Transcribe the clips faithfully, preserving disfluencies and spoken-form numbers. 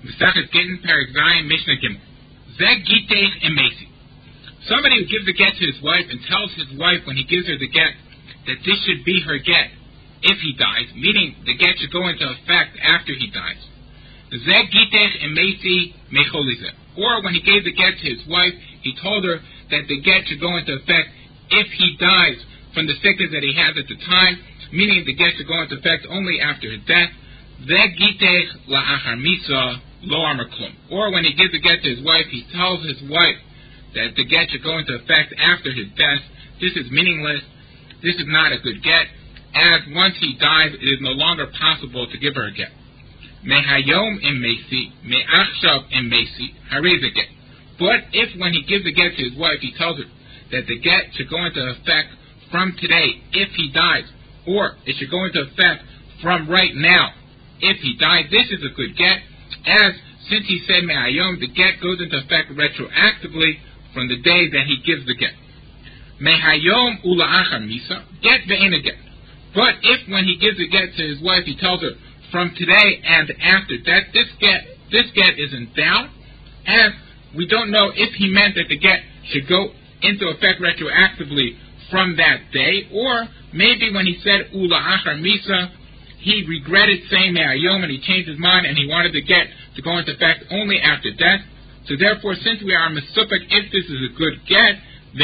Mesachet Gittin Perek Zayin Mishnah Gimel. Zeg Gitech Emesi. Somebody who gives a get to his wife and tells his wife when he gives her the get that this should be her get if he dies, meaning the get should go into effect after he dies. Zeg Gitech Emesi Mecholize. Or when he gave the get to his wife, he told her that the get should go into effect if he dies from the sickness that he has at the time, meaning the get should go into effect only after his death. Zeg Gitech La'achar Misa Lo Amar Klum. Or when he gives the get to his wife, he tells his wife that the get should go into effect after his death. This is meaningless. This is not a good get, as once he dies, it is no longer possible to give her a get. Mehayom im Mesi, Me'achshav im Mesi, Harez a get. But if when he gives the get to his wife, he tells her that the get should go into effect from today if he dies, or it should go into effect from right now if he dies, this is a good get, as since he said Mehayom, the get goes into effect retroactively from the day that he gives the get. Mehayom ula'achar misa, get ve'ena get. But if when he gives the get to his wife, he tells her from today and after that, this get this get is in doubt, as we don't know if he meant that the get should go into effect retroactively from that day, or maybe when he said ula'achar misa, he regretted saying Me'ayom and he changed his mind and he wanted the get to go into effect only after death. So therefore, since we are mesupik, if this is a good get,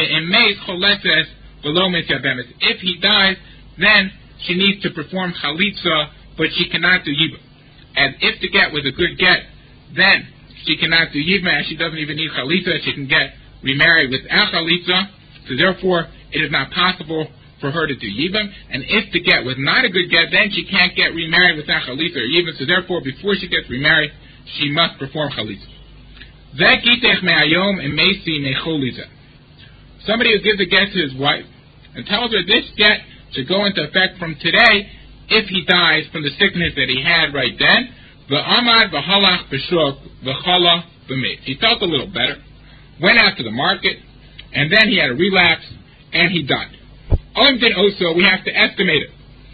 if he dies, then she needs to perform chalitza, but she cannot do yibum. And if the get was a good get, then she cannot do yibum, and she doesn't even need chalitza. She can get remarried without chalitza. So therefore, it is not possible for her to do yibum. And if the get was not a good get, then she can't get remarried without chalitza or yibum. So therefore, before she gets remarried, she must perform chalitza. Somebody who gives a get to his wife and tells her this get should go into effect from today if he dies from the sickness that he had right then. He felt a little better, went out to the market, and then he had a relapse, and he died. Also, we have to estimate it.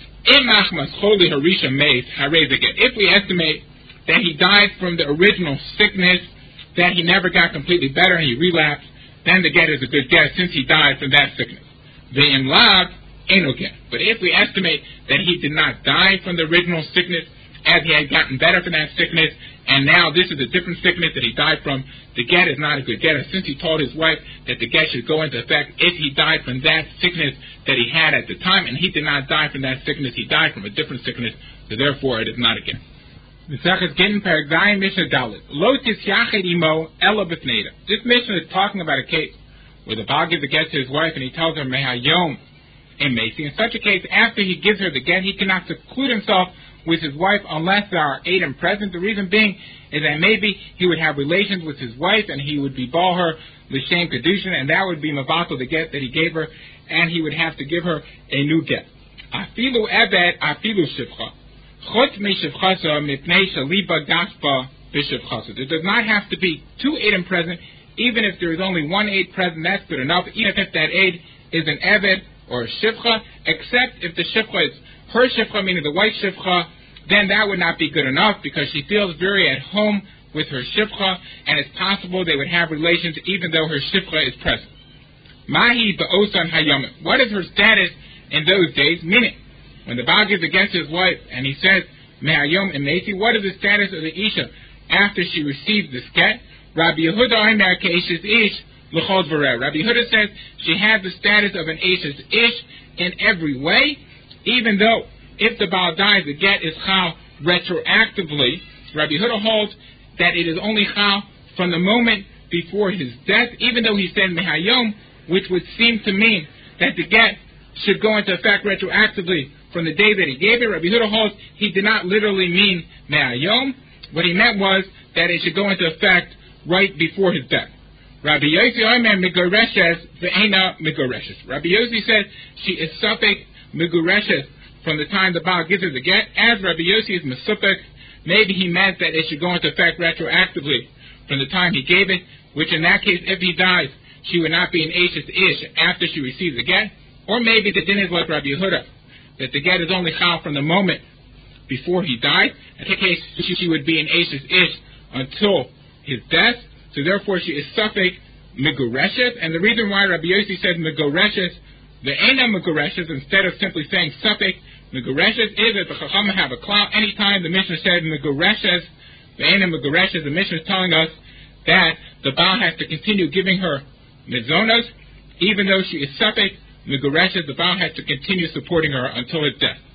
If we estimate that he died from the original sickness, that he never got completely better and he relapsed, then the get is a good get since he died from that sickness. The imlab ain't no get. But if we estimate that he did not die from the original sickness, as he had gotten better from that sickness, and now this is a different sickness that he died from, the get is not a good get. Since he told his wife that the get should go into effect if he died from that sickness that he had at the time, and he did not die from that sickness, he died from a different sickness, so therefore it is not a get. This Mishnah is talking about a case where the Baal gives a get to his wife and he tells her Mehayom in Macy. In such a case, after he gives her the get, he cannot seclude himself with his wife unless there are eight present. The reason being is that maybe he would have relations with his wife and he would be ball her l'shem kedushin, and that would be mavatal the get that he gave her, and he would have to give her a new get. Afilu ebed, afilu shivcha. There does not have to be two eidim present, even if there is only one aid present, that's good enough, even if that aid is an eved or a shivcha, except if the shivcha is her shivcha, meaning the white shivcha, then that would not be good enough because she feels very at home with her shivcha, and it's possible they would have relations even though her shivcha is present. Mahi ba'osan hayamim. What is her status in those days? Meaning, when the Baal gives against his wife and he says, Mehayom and Mesi, what is the status of the Isha after she receives the sket? Rabbi Yehuda Omer Ke'ishes Ish L'chol Dvareh. Rabbi Yehuda says she has the status of an Isha's Ish in every way, even though if the Baal dies, the get is chal retroactively. Rabbi Yehuda holds that it is only chal from the moment before his death, even though he said Mehayom, which would seem to mean that the get should go into effect retroactively from the day that he gave it. Rabbi Yehuda holds he did not literally mean Me'ayom. What he meant was that it should go into effect right before his death. Rabbi Yossi Omer Megoreshes Ve'ena Megoreshes. Rabbi Yossi said she is suffik Megoreshes from the time the Baal gives her the get. As Rabbi Yossi is Mesupik, maybe he meant that it should go into effect retroactively from the time he gave it, which in that case, if he dies, she would not be an Ashes Ish after she receives the get. Or maybe the din is like Rabbi Yehuda, that the get is only chal from the moment before he died. In that case, she would be an Ashes Ish until his death. So therefore she is Safek Megureshes. And the reason why Rabbi Yossi said Megureshes, the Eina Megureshes, instead of simply saying Safek Megureshes, is that the Chachamim have a clout. Anytime the Mishnah said Megureshes, the Eina Megureshes, the Mishnah is telling us that the Baal has to continue giving her mizonos, even though she is Safek Megureshes, the Baal has to continue supporting her until his death.